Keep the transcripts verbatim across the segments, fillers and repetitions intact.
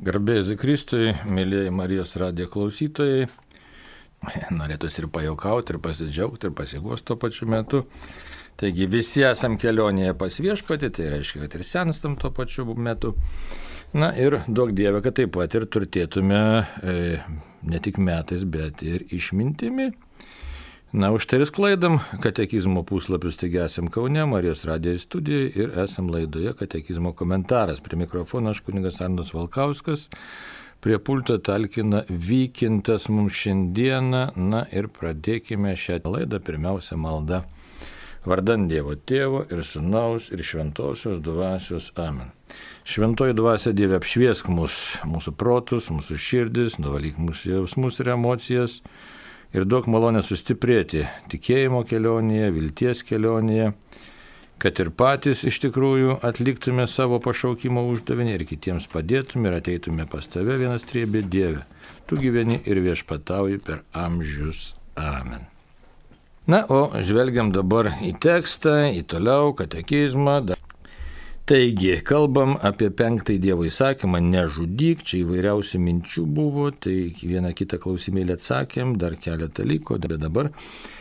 Garbė Jėzui Kristui, mėlyjeji Marijos radijo klausytojai, norėtųsi ir pajuokauti, ir pasidžiaugti, ir pasiguosti tuo pačiu metu. Taigi visi esam kelionėje pas Viešpatį, tai reiškia, kad ir senstam tuo pačiu metu. Na ir duok Dieve, kad taip pat ir turtėtume e, ne tik metais, bet ir išmintimi. Na, už tai ir sklaidam katekizmo puslapius, taigi esam Kaune, Marijos radijo studijoje ir esam laidoje katekizmo komentaras. Prie mikrofono aš kunigas Arnas Valkauskas, prie pulto talkina Vykintas mums šiandieną. Na ir pradėkime šią laidą pirmiausia malda. Vardan Dievo Tėvo ir Sūnaus ir Šventosios Dvasios. Amen. Šventoji Dvasia Dieve apšviesk mus, mūsų protus, mūsų širdis, nuvalyk mūsų jausmus ir emocijas. Ir duok malonę sustiprėti tikėjimo kelionėje, vilties kelionėje, kad ir patys iš tikrųjų atliktume savo pašaukimo uždavinį ir kitiems padėtume ir ateitume pas tave vienas triebė Dieve. Tu gyveni ir viešpatauji per amžius. Amen. Na, o žvelgiam dabar į tekstą, į toliau katekizmą. Taigi, kalbam apie penktąjį Dievo įsakymą, nežudyk, čia įvairiausių minčių buvo, tai vieną kitą klausimėlį atsakėm, dar keletą liko, bet dabar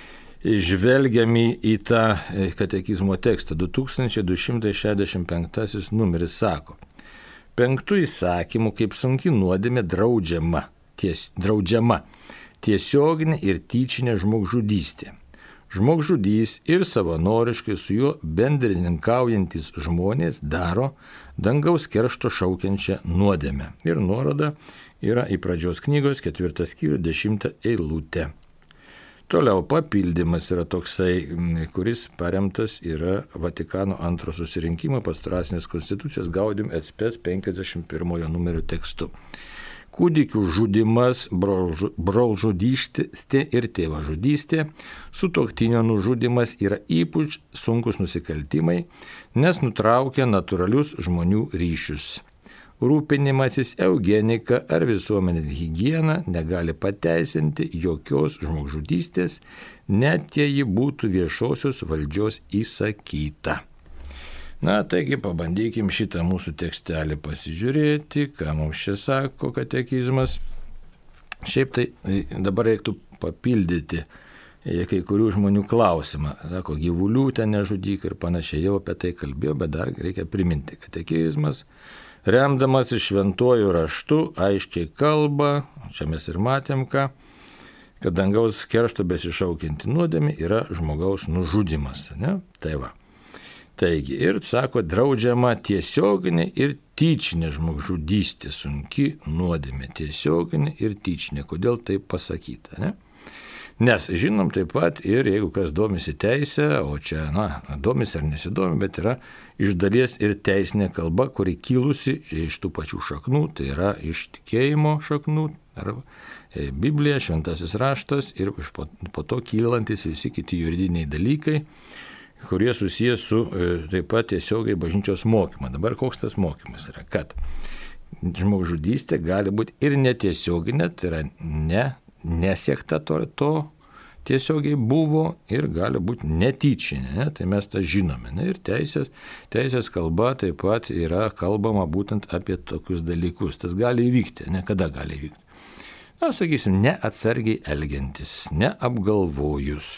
žvelgiam į tą katekizmo tekstą. du tūkstančiai du šimtai šešiasdešimt penktasis numeris sako, penktų įsakymų kaip sunki nuodėmė draudžiama, ties, draudžiama tiesioginė ir tyčinė žmogžudystė. Žmogžudys ir savanoriškai su juo bendrininkaujantis žmonės daro dangaus keršto šaukiančią nuodėmę. Ir nuoroda yra į pradžios knygos ketvirtas skyrius dešimtą eilutę. Toliau papildymas yra toksai, kuris paremtas yra Vatikano antro susirinkimo pastoracinės konstitucijos Gaudium et Spes penkiasdešimt pirmojo numerio tekstu. Kūdikių žudimas, brolžudystė ir tėvažudystė, sutuoktinio nužudimas yra ypač sunkus nusikaltimai, nes nutraukia natūralius žmonių ryšius. Rūpinimasis eugenika ar visuomenės higiena negali pateisinti jokios žmogžudystės, net jei ji būtų viešosios valdžios įsakyta. Na, taigi pabandykim šitą mūsų tekstelį pasižiūrėti, ką mums čia sako katekizmas. Šiaip tai dabar reiktų papildyti kai kurių žmonių klausimą. Sako, gyvulių ten nežudyk ir panašiai, jau apie tai kalbėjau, bet dar reikia priminti. Katekizmas, remdamas iš šventuoju raštu, aiškiai kalba, čia mes ir matėm ką, kad dangaus keršto besišaukianti nuodėmė yra žmogaus nužudymas. Ne? Tai va. Taigi, ir sako, draudžiama tiesioginė ir tyčinė žmogžudystė, sunki nuodėmė, tiesioginė ir tyčinė. Kodėl taip pasakyta, ne? Nes žinom taip pat ir jeigu kas domisi teisę, o čia, na, domisi ar nesidomi, bet yra iš dalies ir teisinė kalba, kuri kilusi iš tų pačių šaknų, tai yra iš tikėjimo šaknų, ar Biblija, šventasis raštas ir po, po to kylantis visi kiti juridiniai dalykai, kurie susijęs su taip pat tiesiogiai bažnyčios mokymą. Dabar koks tas mokymas yra? Kad žmogžudystė gali būti ir netiesioginė, tai yra ne, nesiekta to, to tiesiogiai buvo ir gali būti netyčinė, ne? Tai mes tą žinome. Ne? Ir teisės, teisės kalba taip pat yra kalbama būtent apie tokius dalykus. Tas gali įvykti, ne kada gali įvykti. Na, sakysim, neatsargiai elgiantis, neapgalvojus.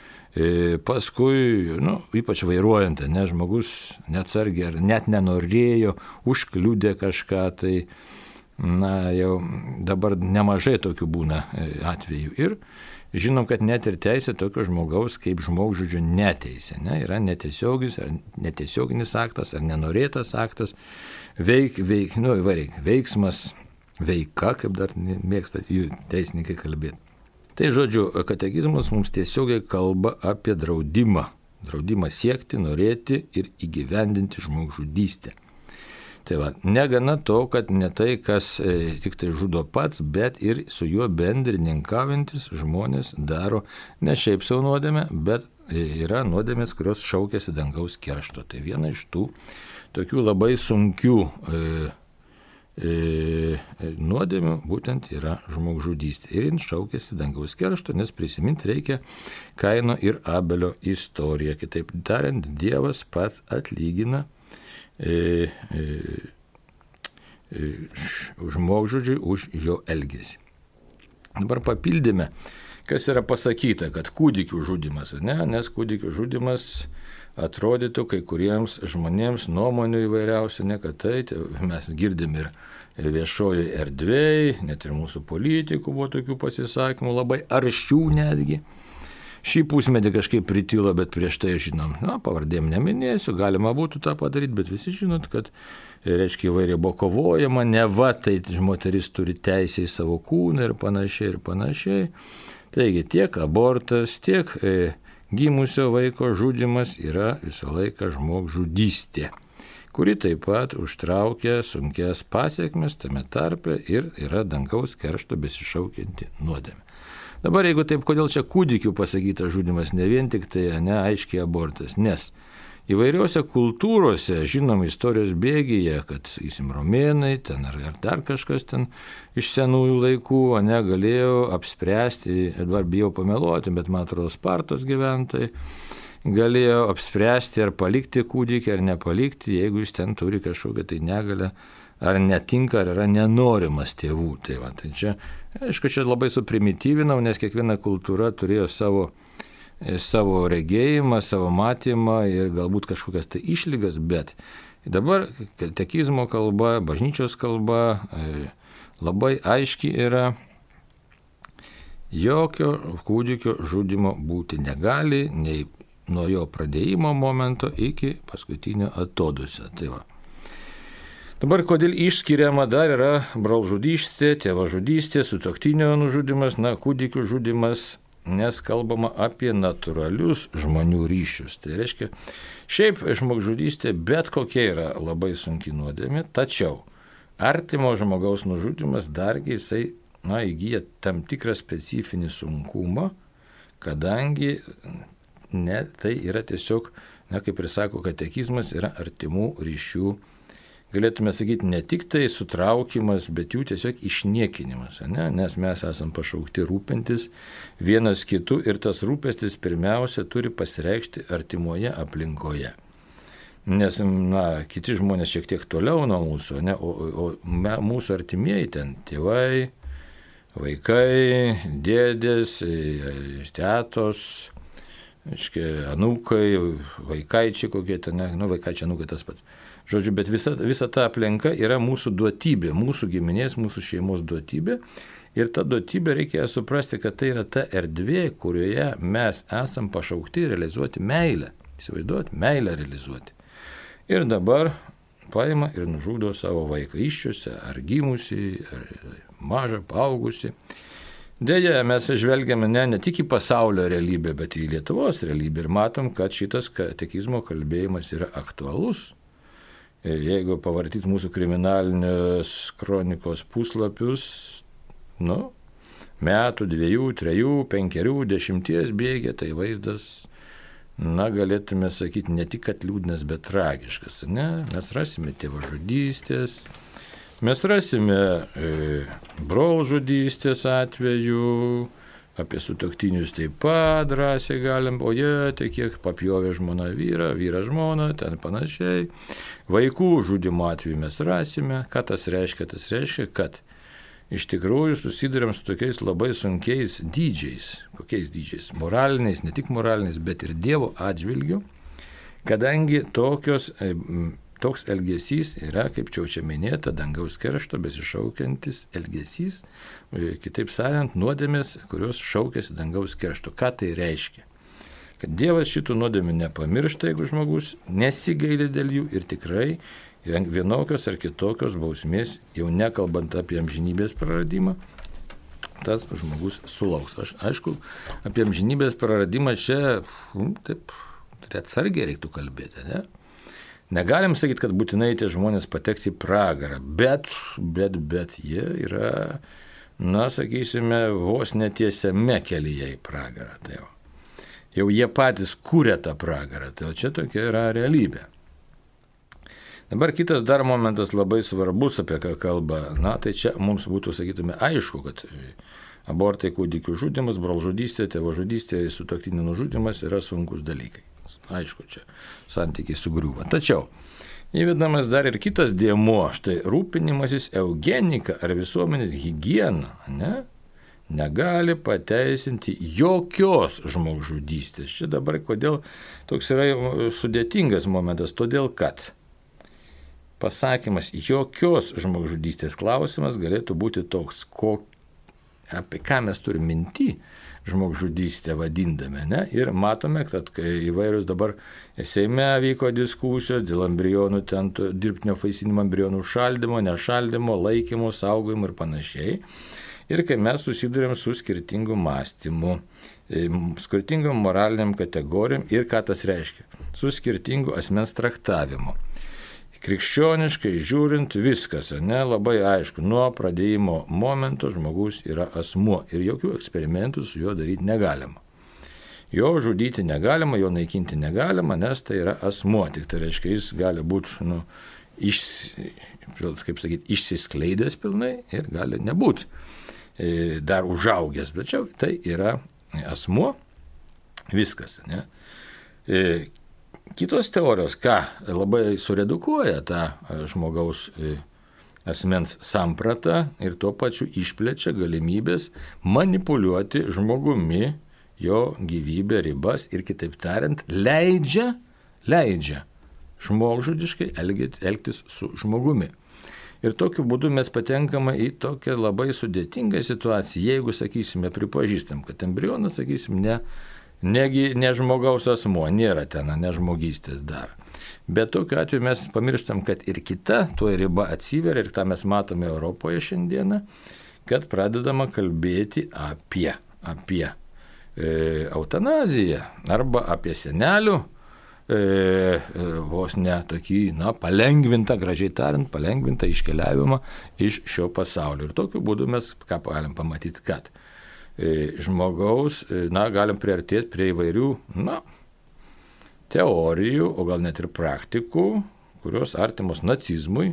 Paskui, nu, ypač vairuojant, ne, žmogus neatsargiai ar net nenorėjo, užkliudė kažką, tai na, jau dabar nemažai tokių būna atvejų. Ir žinom, kad net ir teisė tokio žmogaus kaip žmogžudžio neteisė. Ne, yra netiesioginis ar netiesioginis aktas ar nenorėtas aktas, veik, veik, nu, vareik, veiksmas, veika, kaip dar mėgsta jų teisininkai kalbėti. Tai žodžiu, katekizmas mums tiesiogiai kalba apie draudimą. Draudimą siekti, norėti ir įgyvendinti žmogžudystę. Tai va, negana to, kad ne tai, kas e, tik tai žudo pats, bet ir su juo bendrininkaujantis žmonės daro ne šiaip savo nuodėmę, bet yra nuodėmės, kurios šaukiasi dangaus keršto. Tai viena iš tų tokių labai sunkių e, nuodėmių būtent yra žmogžudystė. Ir jin šaukėsi dangaus keršto, nes prisiminti reikia Kaino ir Abelio istoriją. Kitaip tariant, Dievas pats atlygina e, e, žmogžudžiui už jo elgesį. Dabar papildėme, kas yra pasakyta, kad kūdikių žudimas, ne? Nes kūdikių žudimas atrodytų kai kuriems žmonėms nuomonių įvairiausių, ne kad tai, mes girdim ir viešojoje erdvėje, net ir mūsų politikų buvo tokių pasisakymų, labai aršių netgi. Šį pusmetį kažkaip pritilo, bet prieš tai žinom, na, pavardėm neminėsiu, galima būtų tą padaryti, bet visi žinot, kad, reiškia, įvairiai buvo kovojama, ne va, tai moteris turi teisę į savo kūną ir panašiai ir panašiai. Taigi tiek abortas, tiek e, gimusio vaiko žudimas yra visą laiką žmogžudystė, kuri taip pat užtraukia sunkias pasiekmes tame tarpe ir yra dangaus keršto besišaukianti nuodėmė. Dabar jeigu taip, kodėl čia kūdikių pasakytas žudimas, ne vien tik tai, ne, aiškiai abortas, nes įvairiuose kultūrose, žinom istorijos bėgyje, kad, sakysim, romėnai ten ar, ar dar kažkas ten iš senųjų laikų, ne, galėjo apspręsti, dabar bijau pameluoti, bet man atrodo Spartos gyventojai, galėjo apspręsti ar palikti kūdikį ar nepalikti, jeigu jis ten turi kažkokią tai negalę, ar netinka, ar yra nenorimas tėvų. Tai, va, tai čia, aišku, čia labai suprimityvinau, nes kiekviena kultūra turėjo savo, savo regėjimą, savo matymą ir galbūt kažkokias tai išlygas, bet dabar katekizmo kalba, bažnyčios kalba labai aiški yra, jokio kūdikio žudimo būti negali, nei nuo jo pradėjimo momento iki paskutinio atodūsio. Tai va. Dabar kodėl išskiriama dar yra brolžudystė, tėvažudystė, sutuoktinio nužudimas, na, kūdikių žudimas, nes kalbama apie natūralius žmonių ryšius. Tai reiškia, šiaip žmogžudystė bet kokia yra labai sunki nuodėmė, tačiau artimo žmogaus nužudimas dargi jisai, na, įgyja tam tikrą specifinį sunkumą, kadangi ne, tai yra tiesiog, na, kaip ir sako katekizmas, yra artimų ryšių, galėtume sakyti, ne tik tai sutraukimas, bet jų tiesiog išniekinimas, ne? Nes mes esam pašaukti rūpintis vienas kitu ir tas rūpestis pirmiausia turi pasireikšti artimoje aplinkoje. Nes, na, kiti žmonės šiek tiek toliau nuo mūsų, ne? O, o me, mūsų artimieji ten tėvai, vaikai, dėdės, tetos, anūkai, vaikaičiai kokie ten, ne, nu, vaikaičiai, anūkai tas pats. Žodžiu, bet visa, visa ta aplinka yra mūsų duotybė, mūsų giminės, mūsų šeimos duotybė. Ir ta duotybė reikia suprasti, kad tai yra ta erdvė, kurioje mes esam pašaukti realizuoti meilę. Įsivaizduoti, meilę realizuoti. Ir dabar paima ir nužudo savo vaiką iščiuose, ar gimusi, ar mažą, paaugusi. Deja, mes žvelgiame ne, ne tik į pasaulio realybę, bet į Lietuvos realybę ir matom, kad šitas katekizmo kalbėjimas yra aktualus. Jeigu pavartyt mūsų kriminalinės kronikos puslapius, nu, metų, dviejų, trejų, penkerių, dešimties bėgė, tai vaizdas, na, galėtume sakyti, ne tik kad liūdnas, bet tragiškas, ne? Mes rasime tėvažudystės, mes rasime e, brolžudystės atveju, apie sutuoktinius taip pat drąsiai galim, o jie, tai kiek papjovė žmona vyrą, vyrą žmoną, ten panašiai. Vaikų žudimo atveju mes rasime. Ką tas reiškia? Tas reiškia, kad iš tikrųjų susiduriam su tokiais labai sunkiais dydžiais. Kokiais dydžiais? Moraliniais, ne tik moraliniais, bet ir Dievo atžvilgiu, kadangi tokios... Toks elgesys yra, kaip čia minėta, dangaus keršto besišaukiantis elgesys, kitaip sakant, nuodėmės, kurios šaukiasi dangaus keršto. Ką tai reiškia? Kad Dievas šitų nuodėmių nepamiršta, jeigu žmogus nesigaili dėl jų ir tikrai vienokios ar kitokios bausmės, jau nekalbant apie amžinybės praradimą, tas žmogus sulauks. Aš, aišku, apie amžinybės praradimą čia, taip, atsargiai reiktų kalbėti, ne? Negalim sakyti, kad būtinai tie žmonės pateks į pragarą, bet, bet, bet jie yra, na, sakysime, vos netiesiame kelyje į pragarą. Tai jau, jau jie patys kūrė tą pragarą, tai čia tokia yra realybė. Dabar kitas dar momentas labai svarbus, apie ką kalba, na, tai čia mums būtų, sakytume, aišku, kad abortai, kūdikių žudimas, brolžudystė, tėvažudystė, sutuoktinių nužudimas yra sunkus dalykai. Aišku, čia santykiai sugriūva. Tačiau įvedamas dar ir kitas dėmuo, štai rūpinimasis eugenika ar visuomenės higiena, ne, negali pateisinti jokios žmogžudystės. Čia dabar kodėl toks yra sudėtingas momentas, todėl kad pasakymas jokios žmogžudystės klausimas galėtų būti toks, ko, apie ką mes turime minty žmogžudystę vadindame, ne? Ir matome, kad įvairius dabar Seime vyko diskusijos dėl embrionų, ten dirbtinio vaisinimo embrionų šaldymo, nešaldymo, laikymo, saugojimo ir panašiai. Ir kai mes susidurėm su skirtingu mąstymu, skirtingom moraliniam kategorijom ir ką tas reiškia, su skirtingu asmens traktavimu. Krikščioniškai žiūrint viskas, ne, labai aišku, nuo pradėjimo momento žmogus yra asmuo ir jokių eksperimentų su juo daryti negalima. Jo žudyti negalima, jo naikinti negalima, nes tai yra asmuo, tik tai reiškia, jis gali būti, nu, iš, kaip sakyti, išsiskleidęs pilnai ir gali nebūti dar užaugęs, bet čia tai yra asmuo, viskas, ne. Kitos teorijos, ką labai suredukuoja tą žmogaus asmens sampratą ir tuo pačiu išplečia galimybės manipuliuoti žmogumi, jo gyvybę, ribas ir kitaip tariant, leidžia, leidžia žmogžudiškai elgtis su žmogumi. Ir tokiu būdu mes patenkame į tokią labai sudėtingą situaciją, jeigu, sakysime, pripažįstam, kad embrionas, sakysim, ne Negi ne žmogaus asmuo, nėra ten, ne žmogystės dar. Bet tokiu atveju mes pamirštam, kad ir kita tuo riba atsiveria ir tą mes matome Europoje šiandieną, kad pradedama kalbėti apie, apie e, eutanaziją arba apie senelių e, e, vos ne tokį, na, palengvintą, gražiai tariant, palengvintą iškeliavimą iš šio pasaulio. Ir tokiu būdu mes ką galim pamatyti, kad žmogaus, na, galim priartėti prie įvairių, na, teorijų, o gal net ir praktikų, kurios artimos nacizmui,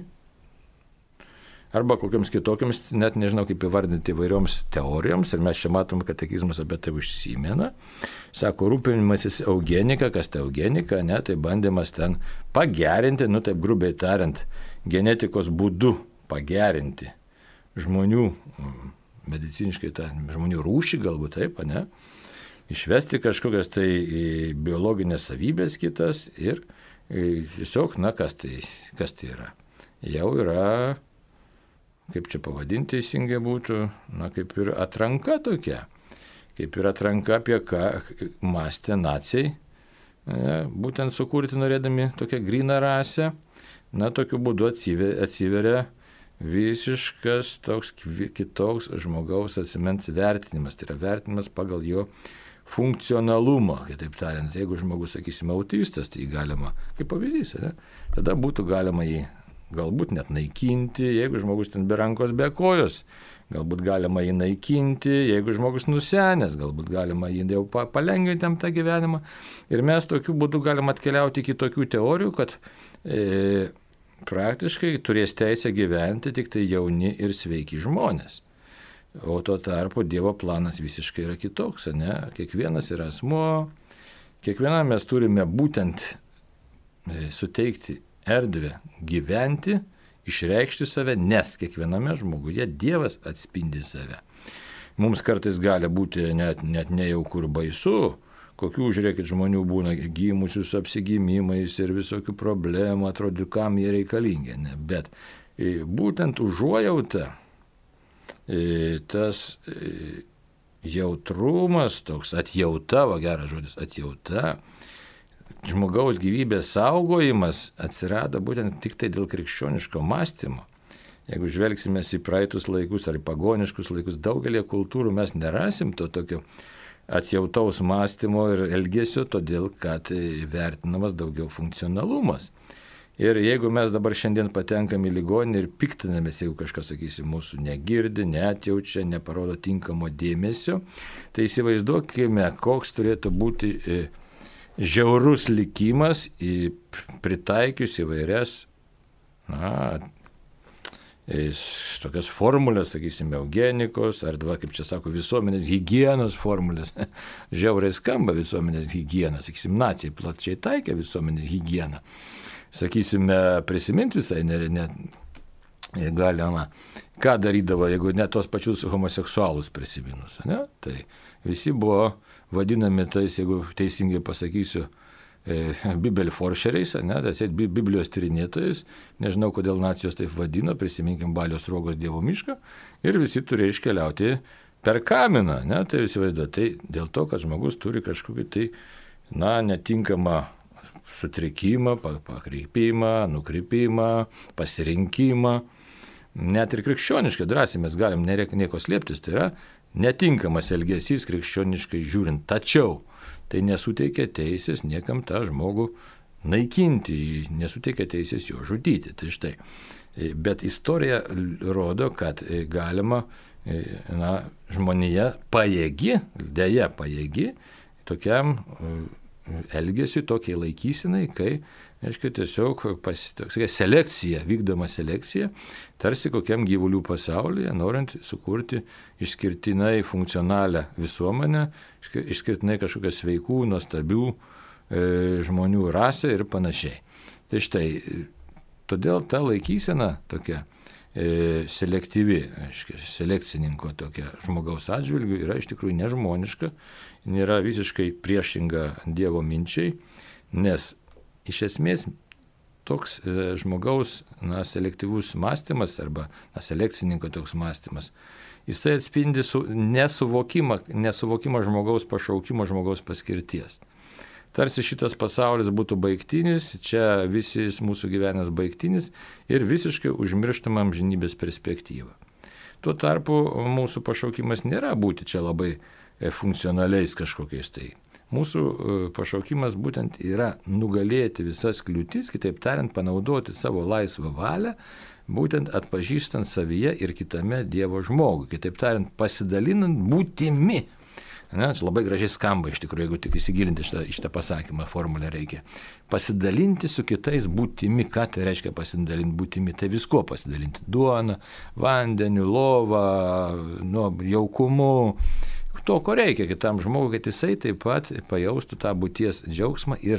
arba kokiams kitokiams, net nežinau kaip įvardinti, įvairioms teorijoms, ir mes čia matom, kad katekizmas apie tai užsimena. Sako, rūpinimasis eugenika, kas tai eugenika, ne, tai bandymas ten pagerinti, nu taip grubiai tariant, genetikos būdu pagerinti žmonių, mediciniškai tą žmonių rūšį galbūt taip, ne, išvesti kažkokias tai biologinės savybės kitas ir tiesiog, na, kas tai, kas tai yra. Jau yra, kaip čia pavadinti teisingai būtų, na, kaip ir atranka tokia, kaip ir atranka, apie ką mąstė naciai, ne, būtent sukurti norėdami tokią gryną rasę, na, tokiu būdu atsiveria visiškas toks kitoks žmogaus asmens vertinimas, tai yra vertinimas pagal jo funkcionalumą, kitaip tariant, jeigu žmogus, sakysime, autistas, tai galima, kaip pavyzdys, ne? Tada būtų galima jį galbūt net naikinti, jeigu žmogus ten be rankos, be kojos, galbūt galima jį naikinti, jeigu žmogus nusenęs, galbūt galima jį jau palengvinti tam tą gyvenimą. Ir mes tokiu būdu galim atkeliauti iki tokių teorijų, kad e, praktiškai turės teisę gyventi tik tai jauni ir sveiki žmonės. O tuo tarpu Dievo planas visiškai yra kitoks, ne? Kiekvienas yra asmuo, kiekvienam mes turime būtent suteikti erdvę gyventi, išreikšti save, nes kiekviename žmoguje Dievas atspindi save. Mums kartais gali būti net, net nejauku ir baisu, kokių, žiūrėkit, žmonių būna gimusių su apsigimimais ir visokių problemų, atrodo, kam jie reikalingi. Ne? Bet būtent užuojauta, tas jautrumas, toks atjauta, va geras žodis, atjauta, žmogaus gyvybės saugojimas atsirado būtent tik tai dėl krikščioniško mąstymo. Jeigu žvelgsime į praeitus laikus ar į pagoniškus laikus, daugelį kultūrų mes nerasim to tokio atjautaus mąstymo ir elgesio, todėl kad vertinamas daugiau funkcionalumas. Ir jeigu mes dabar šiandien patenkam į ligoninę ir piktinamės, jeigu kažkas, sakysim, mūsų negirdi, neatjaučia, neparodo tinkamo dėmesio, tai įsivaizduokime, koks turėtų būti žiaurus likimas pritaikius įvairias, na, tokias formulės, sakysime, eugenikos, ar dva, kaip čia sako, visuomenės higienos formulės. Žiauriai skamba visuomenės higiena, sakysim, nacijai plačiai taikė visuomenės higieną. sakysime, prisiminti visai ne, ne, galima, ką darydavo, jeigu net tos pačius homoseksualus prisiminus. Ne? Tai visi buvo vadinami tais, jeigu teisingai pasakysiu, Bibelforšeriais, ne, tai Biblijos tyrinėtojais, nežinau, kodėl nacijos taip vadino, prisiminkim Balios Sruogos Dievo mišką, ir visi turėjo iškeliauti per kaminą, ne, tai visi vaizduoja, tai dėl to, kad žmogus turi kažkokį tai, na, netinkamą sutrikimą, pakreipimą, nukrypimą, pasirinkimą, net ir krikščioniškai drąsiai mes galim nieko slėptis, tai yra netinkamas elgesys krikščioniškai žiūrint, tačiau tai nesuteikia teisės niekam tą žmogų naikinti, nesuteikia teisės jo žudyti. Tai štai. Bet istorija rodo, kad galima, na, žmonija pajėgi, dėja pajėgi, tokiam elgesiui, tokiai laikysinai, kai, aiškiai, tiesiog pas, tokia selekcija, vykdoma selekcija, tarsi kokiam gyvulių pasaulyje, norint sukurti išskirtinai funkcionalią visuomenę, išskirtinai kažkokią sveikų, nuostabių e, žmonių rasę ir panašiai. Tai štai, todėl ta laikysena tokia e, selektyvi, aiškiai, selekcininko tokia žmogaus atžvilgių yra iš tikrųjų nežmoniška, nėra visiškai priešinga Dievo minčiai, nes iš esmės toks e, žmogaus, na, selektyvus mąstymas arba, na, selekcininko toks mąstymas, jisai atspindi su, nesuvokimą, nesuvokimą žmogaus pašaukimo, žmogaus paskirties. Tarsi šitas pasaulis būtų baigtinis, čia visi mūsų gyvenimas baigtinis ir visiškai užmirštama amžinybės perspektyva. Tuo tarpu mūsų pašaukimas nėra būti čia labai funkcionaliais kažkokiais tai. Mūsų pašaukimas būtent yra nugalėti visas kliūtis, kitaip tariant, panaudoti savo laisvą valią, būtent atpažįstant savyje ir kitame Dievo žmogui, kitaip tariant, pasidalinant būtimi. Ne, čia labai gražiai skamba iš tikrųjų, jeigu tik įsigilinti šitą, šitą pasakymą, formulę reikia. Pasidalinti su kitais būtimi, ką tai reiškia pasidalinti būtimi, tai visko pasidalinti. Duona, vandeniu, lova, nu, jaukumu, to, ko reikia kitam žmogui, kad jisai taip pat pajaustų tą būties džiaugsmą ir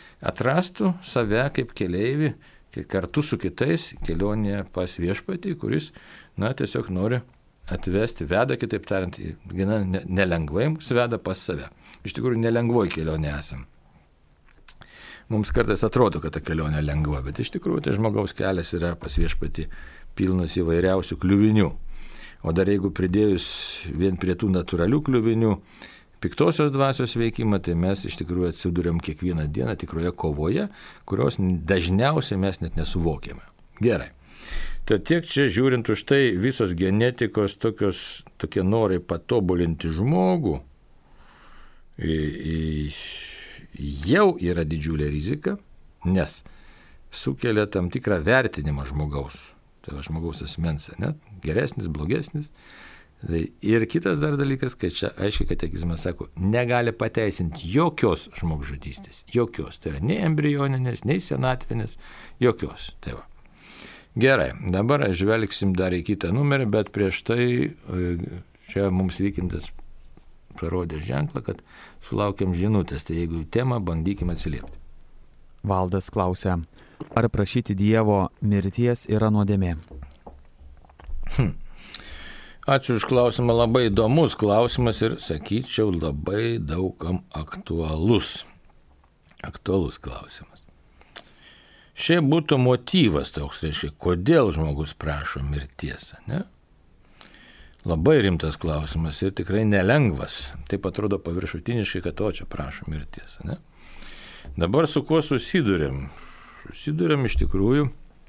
atrastų save kaip keleivį kartu su kitais kelionėje pas viešpatį, kuris, na, tiesiog nori atvesti, veda, kitaip tariant, gana nelengvai mus veda pas save. Iš tikrųjų, nelengvoj kelionė esam. Mums kartais atrodo, kad ta kelionė lengva, bet iš tikrųjų tai žmogaus kelias yra pas viešpatį pilnas įvairiausių kliuvinių. O dar jeigu pridėjus vien prie tų natūralių kliuvinių piktosios dvasios veikimą, tai mes iš tikrųjų atsiduriam kiekvieną dieną tikroje kovoje, kurios dažniausiai mes net nesuvokiame. Gerai. Tai tiek čia žiūrint už tai visos genetikos tokios, tokie norai patobulinti žmogų jau yra didžiulė rizika, nes sukelia tam tikrą vertinimą žmogaus. Tai va, žmogaus asmens, ne? Geresnis, blogesnis. Tai ir kitas dar dalykas, kad čia aiškiai katekizmas sako, negali pateisinti jokios žmogžudystės. Jokios. Tai yra nei embrioninės, nei senatvinės, jokios. Tai va. Gerai, dabar žvelgsim dar į kitą numerį, bet prieš tai čia mums vykintas parodė ženklą, kad sulaukiam žinutės. Tai jeigu temą, bandykim atsiliepti. Valdas klausia, ar prašyti Dievo mirties yra nuodėmė? Hm. Ačiū už klausimą, labai įdomus klausimas ir, sakyčiau, labai daugam aktualus. Aktualus klausimas. Šiaip būtų motyvas toks, reiškia, kodėl žmogus prašo mirties, ne? Labai rimtas klausimas ir tikrai nelengvas. Taip atrodo paviršutiniškai, kad o čia prašo mirties, ne? Dabar su kuo susidurėm? Susidurėm iš tikrųjų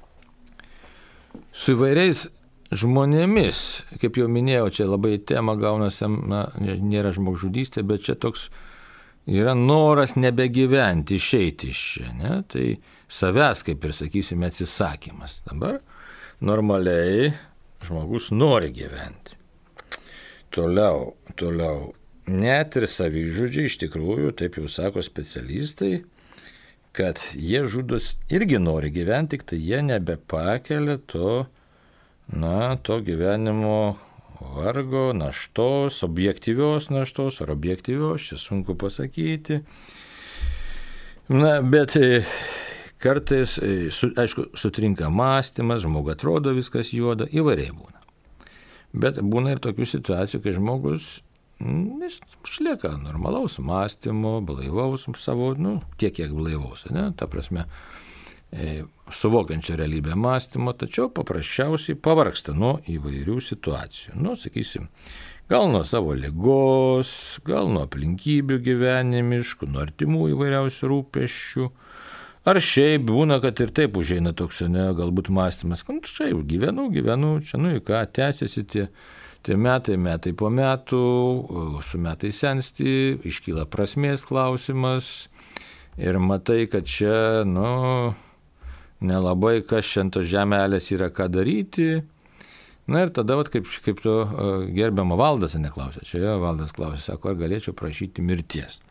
su įvairiais žmonėmis. Kaip jau minėjau, čia labai tema gaunasi, na, nėra žmogžudystė, bet čia toks yra noras nebegyventi, išeiti iš čia, ne? Tai savęs, kaip ir sakysime, atsisakymas. Dabar normaliai žmogus nori gyventi. Toliau, toliau. Net ir savižudžiai iš tikrųjų, taip jau sako specialistai, kad jie žudus irgi nori gyventi, tik tai jie nebepakelia to, na, to gyvenimo vargo, naštos, objektyvios naštos ar objektyvios, čia sunku pasakyti. Na, bet Kartais, su, aišku, sutrinka mąstymas, žmogus atrodo viskas juoda, įvairiai būna. Bet būna ir tokių situacijų, kai žmogus jis išlieka normalaus mąstymo, blaivaus savo, nu, tiek kiek blaivaus, ne, ta prasme, e, suvokiančio realybę mąstymo, tačiau paprasčiausiai pavargsta nuo įvairių situacijų. Nu, sakysim, gal nuo savo ligos, gal nuo aplinkybių gyvenimiškų, nuo artimų įvairiausių rūpesčių. Ar šiaip būna, kad ir taip užeina toks, ne, galbūt mąstymas, kad čia jau gyvenu, gyvenu, čia, nu, į ką, tęsiasi tie, tie metai, metai po metų, su metai sensti, iškyla prasmės klausimas ir matai, kad čia, nu, nelabai kas šiandien žemelės yra ką daryti. Na ir tada, vat, kaip, kaip to gerbiamo Valdas neklausė, čia jo Valdas klausė, sako, ar galėčiau prašyti mirties.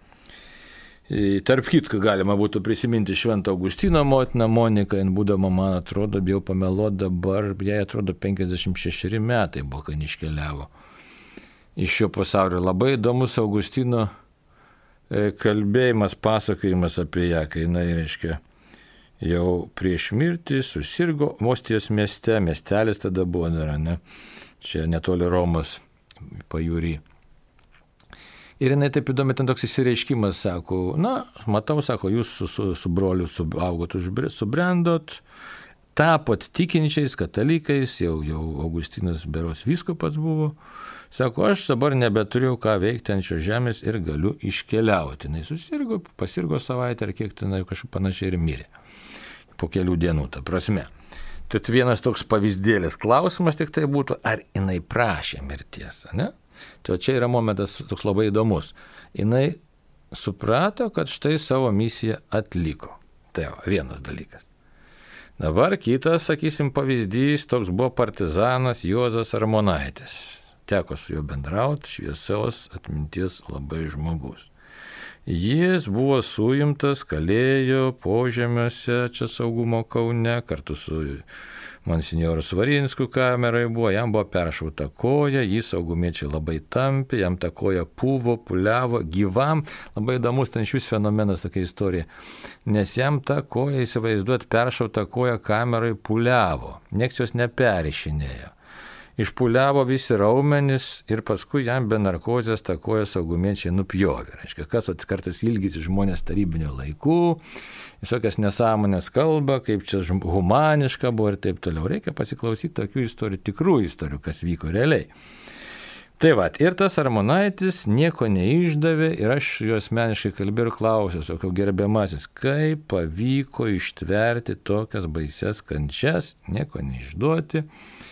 Tarp kitko galima būtų prisiminti Švento Augustino motiną Moniką, jin būdama, man atrodo, bijau pameluoti dabar, jai atrodo penkiasdešimt šeši metai buvo, kai iškeliavo iš šio pasaulio. Labai įdomus Augustino kalbėjimas, pasakojimas apie ją, kai jinai, reiškia, jau prieš mirtį susirgo Ostijos mieste, miestelis tada buvo, ne, čia netoli Romos pajūry. Ir jinai taip įdomi, ten toks įsireiškimas, sako, na, matau, sako, jūs su, su, su broliu augot, subrendot, tapot tikinčiais katalikais, jau, jau Augustinas berods vyskupas buvo, sako, aš dabar nebeturiu ką veikti ant šios žemės ir galiu iškeliauti. Jinai susirgo, pasirgo savaitę ar kiek tenai kažkaip panašiai ir mirė. Po kelių dienų, ta prasme. Tad vienas toks pavyzdėlis klausimas tik tai būtų, ar jinai prašė mirties, ne? Tai čia yra momentas toks labai įdomus. Jinai suprato, kad štai savo misiją atliko. Tai va, vienas dalykas. Dabar kitas, sakysim, pavyzdys, toks buvo partizanas Juozas Armonaitis. Teko su juo bendrauti, šviesios atminties labai žmogus. Jis buvo suimtas, kalėjo požemiuose, čia Saugumo Kaune, kartu su monsinjoru Svarinsku kamerai buvo, jam buvo peršauta koja, jį saugumiečiai labai tampė, jam ta koja puvo, puliavo, gyvam, labai įdomus ten iš vis fenomenas tokia istorija, nes jam ta koja, įsivaizduot, peršauta koja kamerai puliavo, nieks jos neperišinėjo. Išpuliavo visi raumenys ir paskui jam be narkozės tą koją saugumiečiai nupjovė. Reiškia, kas kartais ilgisi žmonės tarybinio laikų, visokias nesąmonės kalba, kaip čia humaniška buvo ir taip toliau. Reikia pasiklausyti tokių istorijų, tikrų istorijų, kas vyko realiai. Tai va, ir tas Armonaitis nieko neišdavė ir aš jo asmeniškai kalbėjau ir klausiau, sakau, gerbiamasis, kaip pavyko ištverti tokias baises kančias, nieko neišduoti.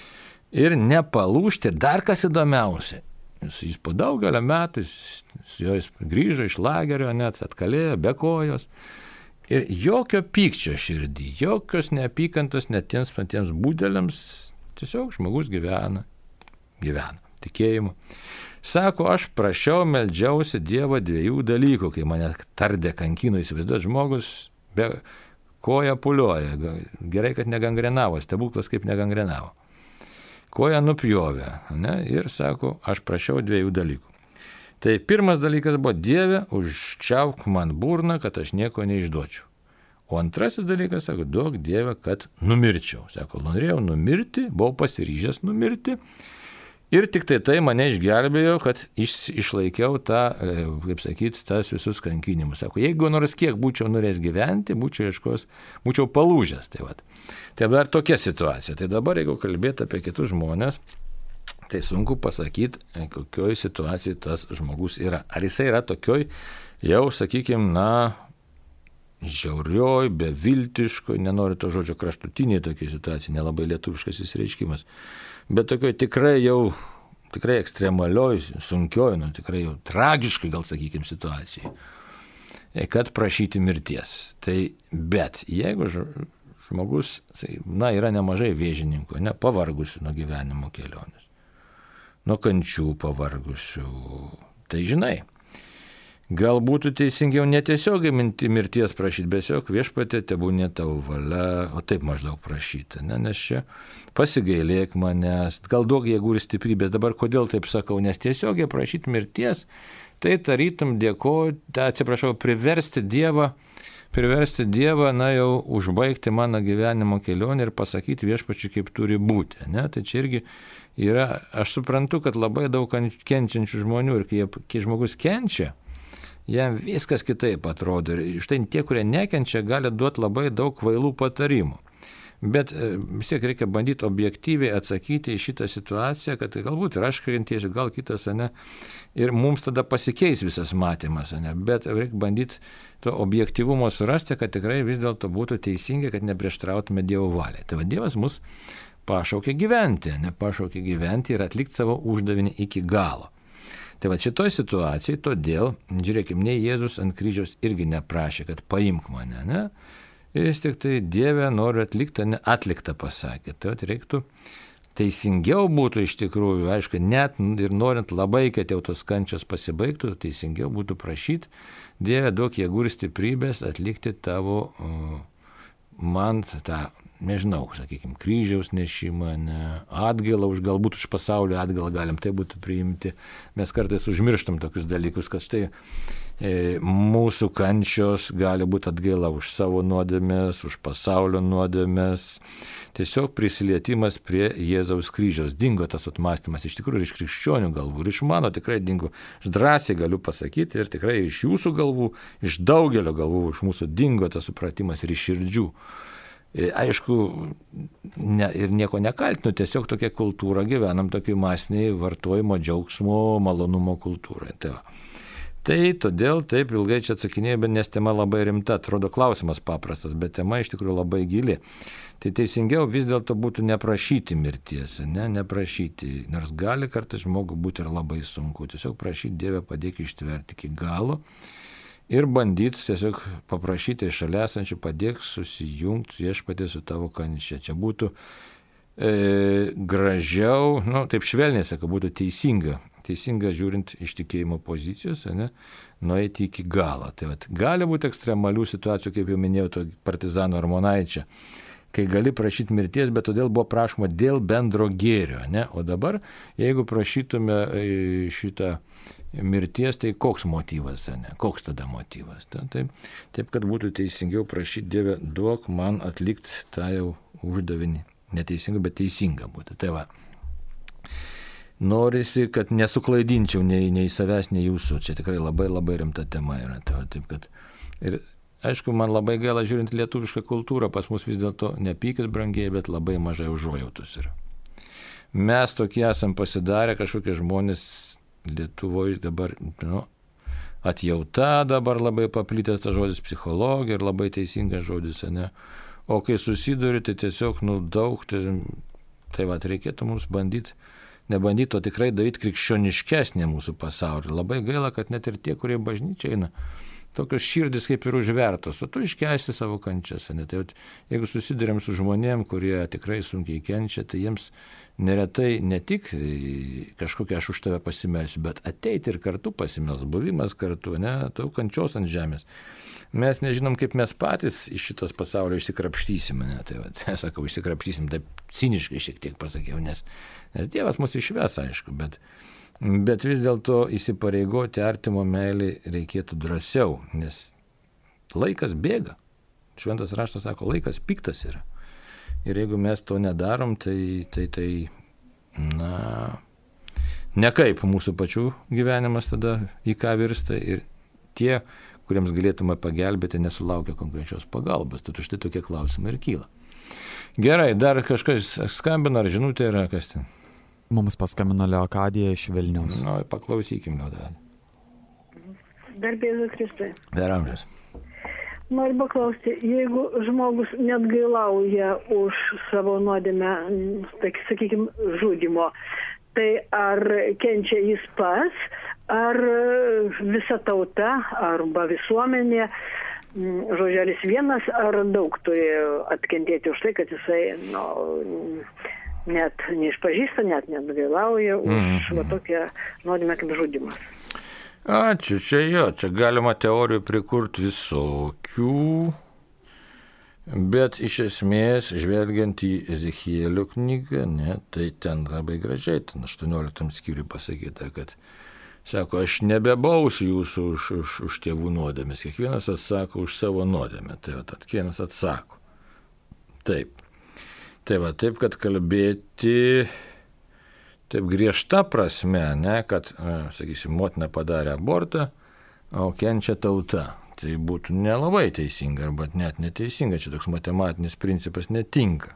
Ir nepalūžti, dar kas įdomiausia, jis po daugelio metų, jis, jis grįžo iš lagerio, net atkalėjo, be kojos, ir jokio pykčio širdį, jokios neapykantos net tiems patiems būdeliams, tiesiog žmogus gyvena, gyvena, tikėjimu. Sako, aš prašiau, meldžiausi Dievo dviejų dalykų, kai mane tardė kankino, įsivaizduot, žmogus be koja pulioja, gerai, kad negangrenavo, stebuklas kaip negangrenavo. Koja nupjovė, ne? Ir sako, aš prašiau dviejų dalykų. Tai pirmas dalykas buvo, Dieve, užčiauk man burną, kad aš nieko neišduočiau. O antrasis dalykas, sako, duok Dieve, kad numirčiau. Sako, norėjau numirti, buvau pasiryžęs numirti. Ir tik tai tai mane išgelbėjo, kad iš, išlaikiau tą, kaip sakyti, tas visus kankinimus. Sako, jeigu nors kiek būčiau norėjęs gyventi, būčiau ieškos, būčiau palūžęs. Tai, vat. Tai dar tokia situacija. Tai dabar, jeigu kalbėti apie kitus žmonės, tai sunku pasakyti, kokioj situacijai tas žmogus yra. Ar jisai yra tokioj, jau, sakykime, na, žiaurioj, beviltiškoj, nenoriu to žodžio kraštutiniai tokiai situacijai, nelabai lietuviškas įsireiškimas. Bet tokioj tikrai jau, tikrai ekstremalioj, sunkioj, nu, tikrai jau tragiškai, gal sakykime, situacijai, kad prašyti mirties. Tai, bet jeigu žmogus, na, yra nemažai vėžininkų, ne, pavargusių nuo gyvenimo kelionės, nuo kančių pavargusių, tai žinai, gal būtų teisingiau netiesiogiai mirties prašyti, bet tiesiog viešpatie tebūnie tavo valia, o taip maždaug prašyti, ne? Nes čia pasigailėk manęs, gal duok jėgų ir stiprybės. Dabar kodėl taip sakau, nes tiesiogiai prašyti mirties, tai tarytum dėkoti, atsiprašau, priversti Dievą priversti Dievą, na jau užbaigti mano gyvenimo kelionę ir pasakyti viešpačiui, kaip turi būti. Ne? Tai čia irgi yra, aš suprantu, kad labai daug kenčiančių žmonių ir kai, kai žmogus kenčia, jam viskas kitaip atrodo. Ir štai tie, kurie nekenčia, gali duoti labai daug kvailų patarimų. Bet vis tiek reikia bandyti objektyviai atsakyti į šitą situaciją, kad galbūt ir aš kentėsiu, gal kitas, ne, ir mums tada pasikeis visas matymas, ne, bet reikia bandyti to objektyvumo surasti, kad tikrai vis dėlto būtų teisingai, kad neprieštrautume Dievo valiai. Tai va, Dievas mus pašaukė gyventi, ne, pašaukė gyventi ir atlikti savo uždavinį iki galo. Tai va šitoj situacijai, todėl, žiūrėkime, nei Jėzus ant kryžiaus irgi neprašė, kad paimk mane, ne? Jis tik tai Dieve noriu atliktą, ne atliktą pasakė. Tai reiktų teisingiau būtų iš tikrųjų, aišku, net ir norint labai, kad jau tos kančios pasibaigtų, teisingiau būtų prašyti, Dieve duok jėgų ir stiprybės atlikti tavo, man tą, nežinau, sakykime, kryžiaus nešimą, ne, atgailą, už, galbūt už pasaulio atgailą galim tai būtų priimti. Mes kartais užmirštam tokius dalykus, kad štai e, mūsų kančios gali būti atgaila už savo nuodėmes, už pasaulio nuodėmes. Tiesiog prisilietimas prie Jėzaus kryžiaus. Dingo tas atmąstymas iš tikrųjų ir iš krikščionių galvų, ir iš mano tikrai dingo. Aš drąsiai galiu pasakyti ir tikrai iš jūsų galvų, iš daugelio galvų, iš mūsų dingo tas supratimas ir iš širdžių. Aišku, ne, ir nieko nekaltinu, tiesiog tokia kultūra gyvenam, tokiai masiniai vartojimo, džiaugsmo, malonumo kultūrai. Tai, tai todėl taip ilgai čia atsakinėjau, bet nes tema labai rimta, atrodo klausimas paprastas, bet tema iš tikrųjų labai gili. Tai teisingiau vis dėlto būtų neprašyti mirties, ne, neprašyti, nors gali kartais žmogui būti ir labai sunku, tiesiog prašyti Dieve padėk ištverti iki galo. Ir bandyti tiesiog paprašyti šalia esančių padėk susijungti viešpatie su tavo kančia. Čia būtų e, gražiau, nu, taip švelniai sakau, būtų teisinga, teisinga žiūrint iš tikėjimo pozicijos, ne, nueiti iki galo. Tai vat, gali būti ekstremalių situacijų, kaip jau minėjau, to partizano Armonaičio, kai gali prašyti mirties, bet todėl buvo prašoma dėl bendro gėrio. Ne? O dabar, jeigu prašytume šitą mirties, tai koks motyvas, ne? Koks tada motyvas? Ta, taip, taip, kad būtų teisingiau prašyti Dieve, duok man atlikti tą jau uždavinį. Neteisinga, bet teisinga būtų. Tai va. Norisi, kad nesuklaidinčiau nei, nei savęs, nei jūsų. Čia tikrai labai labai rimta tema yra. Tai va, taip, kad... Ir aišku, man labai gaila žiūrint lietuvišką kultūrą, pas mus vis dėlto nepykit brangiai, bet labai mažai užuojautos yra. Mes tokie esam pasidarę, kažkokie žmonės Lietuvoje dabar, nu, atjauta dabar labai paplitęs tas žodis, psichologija ir labai teisingas žodis, ne? O kai susiduri, tai tiesiog, nu, daug, tai, tai va, reikėtų mums bandyti, nebandyti, o tikrai daryti krikščioniškesnė mūsų pasaulį. Labai gaila, kad net ir tie, kurie bažnyčia eina, tokios širdis kaip ir užvertos, o tu iškęsti savo kančias. Ne? Tai, jeigu susidurėm su žmonėm, kurie tikrai sunkiai kenčia, tai jiems neretai ne tik kažkokia aš už tave pasimelsiu, bet ateiti ir kartu pasimels, buvimas kartu, ne, tau kančios ant žemės. Mes nežinom, kaip mes patys iš šitos pasaulio išsikrapštysime, ne, tai va, sakau, išsikrapštysim, taip ciniškai šiek tiek pasakiau, nes, nes Dievas mus išves, aišku, bet, bet vis dėlto įsipareigoti artimo meilį reikėtų drąsiau, nes laikas bėga. Šventas raštas sako, laikas piktas yra. Ir jeigu mes to nedarom, tai, tai, tai na, nekaip mūsų pačių gyvenimas tada į ką virsta ir tie, kuriems galėtume pagelbėti, nesulaukia konkrečios pagalbos. Tad štai tokie klausimai ir kyla. Gerai, dar kažkas skambina, ar žinutė yra, kas ten? Mums paskambino Leokadija iš Vilniaus. Na, paklausykim, Leokadija. Garbė Jėzui Kristui. Per amžius. Noriu paklausti, jeigu žmogus net gailauja už savo nuodėmę, tai, sakykime, žudimo, tai ar kenčia jis pats, ar visa tauta, arba visuomenė, žodželis vienas, ar daug turi atkentėti už tai, kad jisai nu, net neišpažįsta, net neatgailauja už mm-hmm. va, tokią nuodėmę kaip žudimas. Ačiū, čia jo, čia galima teorijų prikurti visokių, bet iš esmės, žvelgiant į Ezechielio knygą, ne, tai ten labai gražiai, ten aštuonioliktam skyriui pasakyta, kad Sako, aš nebebausiu jūsų už, už, už tėvų nuodėmes. Kiekvienas atsako už savo nuodėmę. Tai va, kiekvienas atsako. Taip. Tai va, taip, kad kalbėti taip griežta prasme, ne, kad, sakysim, motina padarė abortą, o kenčia tauta. Tai būtų nelabai teisinga, arba net neteisinga. Čia toks matematinis principas netinka.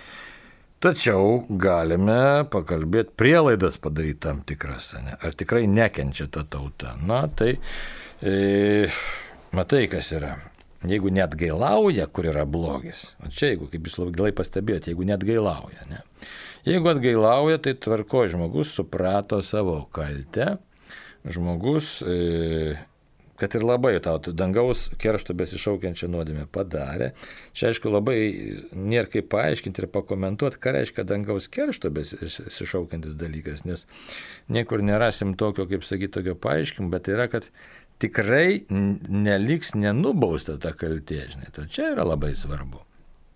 Tačiau galime pakalbėti, prielaidas padaryti tam tikras, ne? Ar tikrai nekenčia ta tauta. Na, tai e, matai, kas yra. Jeigu net gailauja, kur yra blogis. O čia, jeigu, kaip jūs labai gilai pastebėjote, jeigu net gailauja. Ne? Jeigu atgailauja, tai tvarko, žmogus suprato savo kaltę. Žmogus, e, kad ir labai tau dangaus keršto besišaukiančią nuodėmę padarė. Čia, aišku, labai nėra kaip paaiškinti ir pakomentuoti, ką reiškia dangaus keršto besišaukiantis dalykas, nes niekur nerasim tokio, kaip sakyti, tokio paaiškinimo, bet yra, kad tikrai neliks nenubausta ta kaltė, žinai, tai čia yra labai svarbu.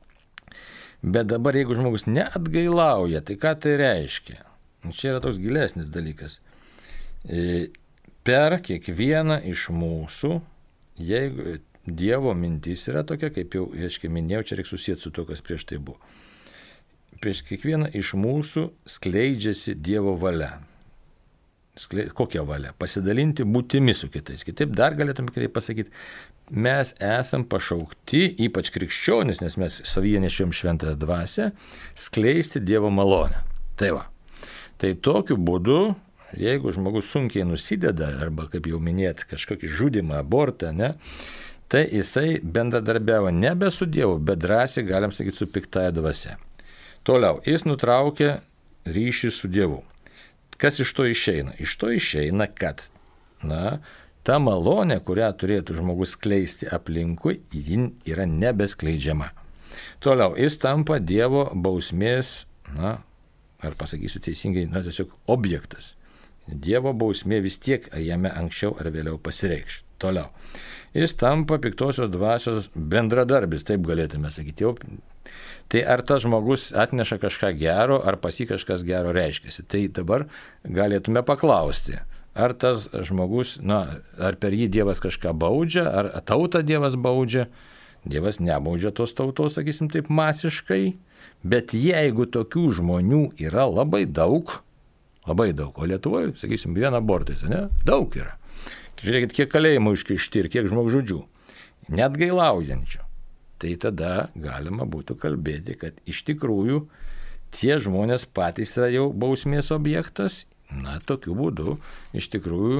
Bet dabar, jeigu žmogus neatgailauja, tai ką tai reiškia? Čia yra toks gilesnis dalykas. E, Per kiekvieną iš mūsų, jeigu Dievo mintis yra tokia, kaip jau, aiškiai, minėjau, čia reikia susijęti su to, kas prieš tai buvo. Prieš kiekvieną iš mūsų skleidžiasi Dievo valia. Skleid... Kokia valia? Pasidalinti būtimi su kitais. Kitaip dar galėtume kitaip pasakyti, mes esam pašaukti, ypač krikščionis, nes mes savyje nešiom šventąją dvasią, skleisti Dievo malonę. Tai va. Tai tokiu būdu, jeigu žmogus sunkiai nusideda, arba, kaip jau minėt, kažkokį žudimą, abortą, ne, tai jisai bendradarbiavo nebe su Dievu, bet drąsiai, galim sakyti, su piktaja dvasia. Toliau, jis nutraukė ryšį su Dievu. Kas iš to išeina? Iš to išeina, kad, na, ta malonė, kurią turėtų žmogus skleisti aplinkui, ji yra nebeskleidžiama. Toliau, jis tampa Dievo bausmės, na, ar pasakysiu teisingai, na, tiesiog objektas. Dievo bausmė vis tiek jame anksčiau ar vėliau pasireikš. Toliau. Jis tampa piktosios dvasios bendradarbis, taip galėtume sakyti. Jau. Tai ar tas žmogus atneša kažką gero, ar pas jį kažkas gero reiškiasi. Tai dabar galėtume paklausti, ar tas žmogus, na, ar per jį Dievas kažką baudžia, ar tautą Dievas baudžia. Dievas nebaudžia tos tautos, sakysim taip, masiškai, bet jeigu tokių žmonių yra labai daug, labai daug. O Lietuvoje, sakysim, vieną abortą, ne? Daug yra. Žiūrėkit, kiek kalėjimų iškišti ir kiek žmogžudžių. Net gailaujančių. Tai tada galima būtų kalbėti, kad iš tikrųjų tie žmonės patys yra jau bausmės objektas. Na, tokiu būdu iš tikrųjų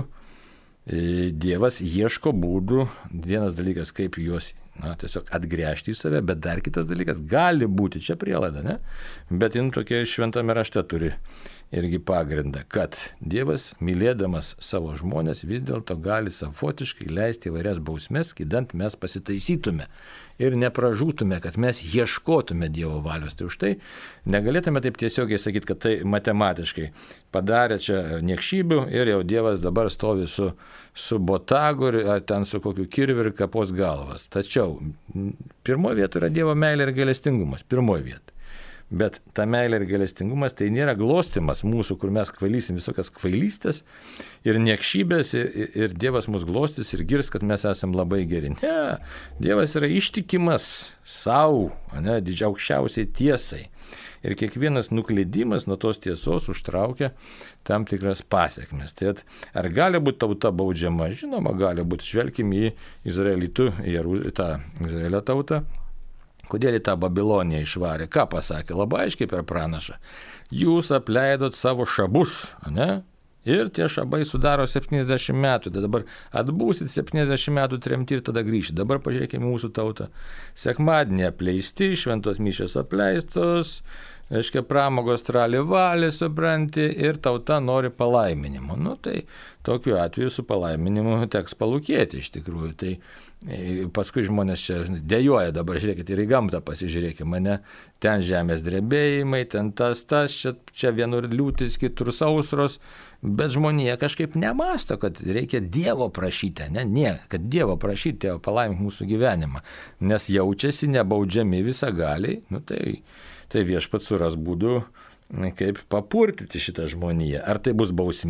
Dievas ieško būdų. Vienas dalykas, kaip juos, na, tiesiog atgręžti į save, bet dar kitas dalykas, gali būti, čia prielaida, ne? Bet jin tokia šventame rašte turi irgi pagrindą, kad Dievas, mylėdamas savo žmonės, vis dėlto gali savotiškai leisti įvairias bausmes, kidant mes pasitaisytume ir nepražūtume, kad mes ieškotume Dievo valios. Tai už tai negalėtume taip tiesiogiai sakyti, kad tai matematiškai padarė čia niekšybių ir jau Dievas dabar stovi su, su botagu ar ten su kokiu kirviu ir kapos galvas. Tačiau pirmoje vietoje yra Dievo meilė ir gailestingumas. Pirmoje vietoje. Bet ta meilė ir gailestingumas tai nėra glostimas mūsų, kur mes kvailysim visokias kvailystės ir niekšybės ir, ir Dievas mus glostys ir girs, kad mes esam labai geri. Ne, Dievas yra ištikimas savo, ne, didžiausiai tiesai. Ir kiekvienas nuklydimas nuo tos tiesos užtraukia tam tikras pasiekmes. Tai ar gali būti tauta baudžiama? Žinoma, gali būti. Žvelkim į Izraelitų, į tą Izraelio tautą. Kodėl į tą Babiloniją išvarė? Ką pasakė? Labai aiškiai per pranašą. Jūs apleidot savo šabus, ne? Ir tie šabai sudaro septyniasdešimt metų. Tai dabar atbūsit septyniasdešimt metų tremti ir tada grįžti. Dabar pažiūrėkime mūsų tautą. Sekmadienį apleisti, šventos mišios apleistos, reiškia pramogos trali valė, supranti, ir tauta nori palaiminimo. Nu tai tokiu atveju su palaiminimu teks palūkėti iš tikrųjų. Tai paskui žmonės čia dejuoja, dabar žiūrėkit ir į gamtą pasižiūrėkime, mane ten žemės drebėjimai, ten tas, tas, čia, čia vienur liūtis, kitur sausros, bet žmonija kažkaip nemąsto, kad reikia Dievo prašyti, ne, ne, kad Dievo prašyti, Tėvo palaimink mūsų gyvenimą, nes jaučiasi nebaudžiami visagaliai, nu tai, tai viešpats suras būdų, kaip papurtyti šitą žmoniją, ar tai bus bausmė.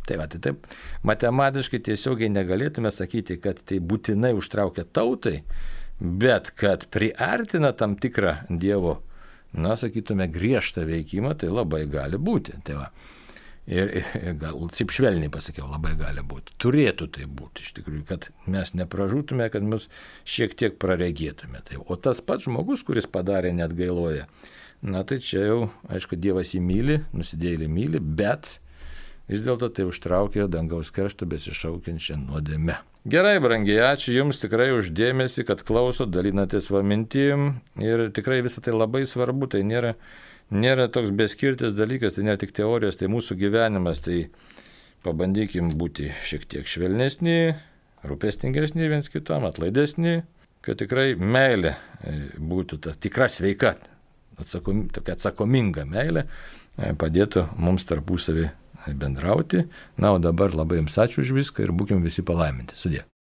Tai va, tai taip, matematiškai tiesiogiai negalėtume sakyti, kad tai būtinai užtraukia tautai, bet kad priartina tam tikrą Dievo, na, sakytume, griežtą veikimą, tai labai gali būti. Tai va. Ir, ir gal, taip švelniai pasakiau, labai gali būti. Turėtų tai būti, iš tikrųjų, kad mes nepražūtume, kad mus šiek tiek praregėtume. Tai, o tas pats žmogus, kuris padarė net gailoja, na tai čia jau, aišku, Dievas jį myli, nusidėjėlį myli, bet vis dėlto tai užtraukė dangaus kerštą besišaukiančią nuodėmę. Gerai, brangiai, ačiū Jums tikrai už dėmesį, kad klausot, dalinatės savo mintim ir tikrai visą tai labai svarbu, tai nėra, nėra toks beskirtis dalykas, tai nėra tik teorijos, tai mūsų gyvenimas, tai pabandykim būti šiek tiek švelnesni, rūpestingesni viens kitam, atlaidesni, kad tikrai meilė būtų ta tikra sveika, atsakom, tokia atsakominga meilė, padėtų mums tarpusavį bendrauti. Na, o dabar labai Jums ačiū už viską ir būkim visi palaiminti. Sudie.